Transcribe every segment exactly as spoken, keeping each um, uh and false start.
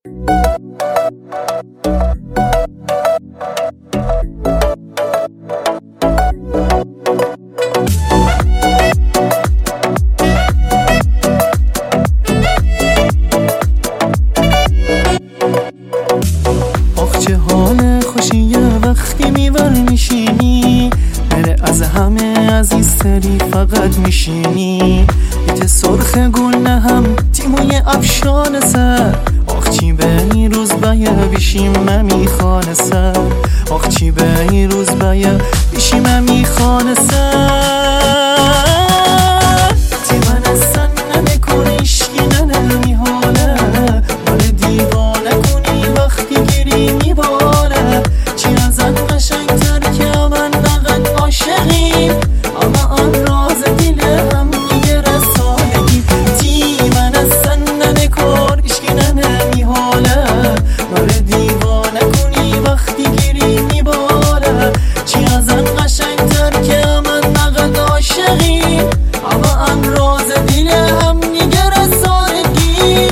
آخ چه حال خوشیه وقتی میور میشینی، بره از همه عزیزتری فقط میشینی. ایت سرخ گل نه هم تیموی افشان سر، آخ چی به این روز بایه بیشیم میخوانه سر، آخ چی به این روز بایه بیشیم میخوانه سر. تی من اصلا نمیکنیشکی ننمی حاله، باره دیوانه کنی وقتی گیری میباره. چی ازن قشنگتر که من نقد عاشقیم، اما آن راز دل هم میگره سالگی. تی من اصلا نمیکنیشکی ننمی حاله، باره دیوانه کنی وقتی گیری میباره. چی ازن قشنگتر که من نقد عاشقیم، اما آن راز دل هم میگره سالگی.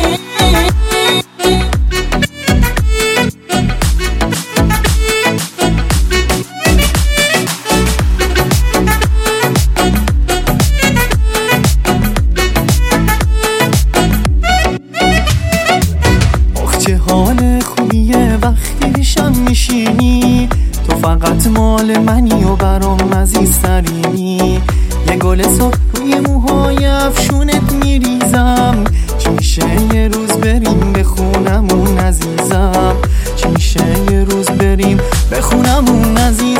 چه حال خوبیه وقتی پیشم میشینی، تو فقط مال منی و برام عزیزترینی. یه گل صبح روی موهای افشونت میریزم، چی میشه یه روز بریم بخونمون عزیزم، چی میشه یه روز بریم بخونمون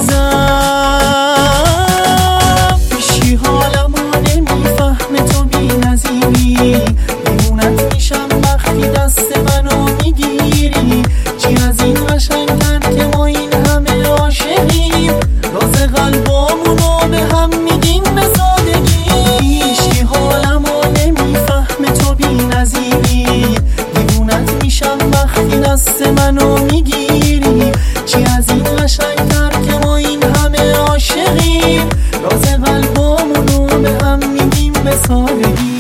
عزیزم. پیشی حالمو نمیفهمه تو بی نظیری، دیوونت میشم وقتی دست منو میگیری. چی از این قشنگتر که ما این همه عاشقیم، راز قلبامونو به هم میگیم به سادگی. پیشی حالمو نمیفهمه تو بی نظیری، دیوونت میشم وقتی دست منو میگیری. چی از این قشنگتر که ما این همه عاشقیم، راز قلبامونو به هم میگیم به سادگی.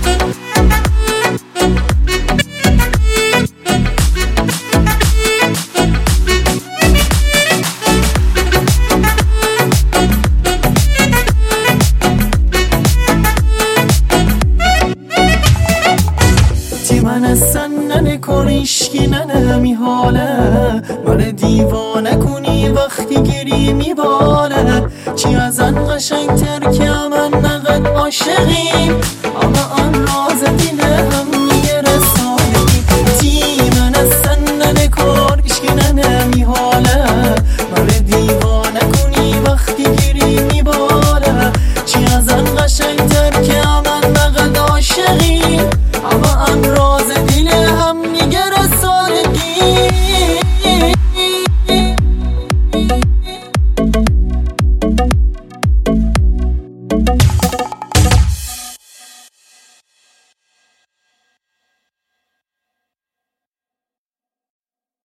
من اصلا نکنیشکی ننمی حاله، من دیوانه کنی وقتی گیری میباله. چی ازن قشنگتر که من نقد عاشقی،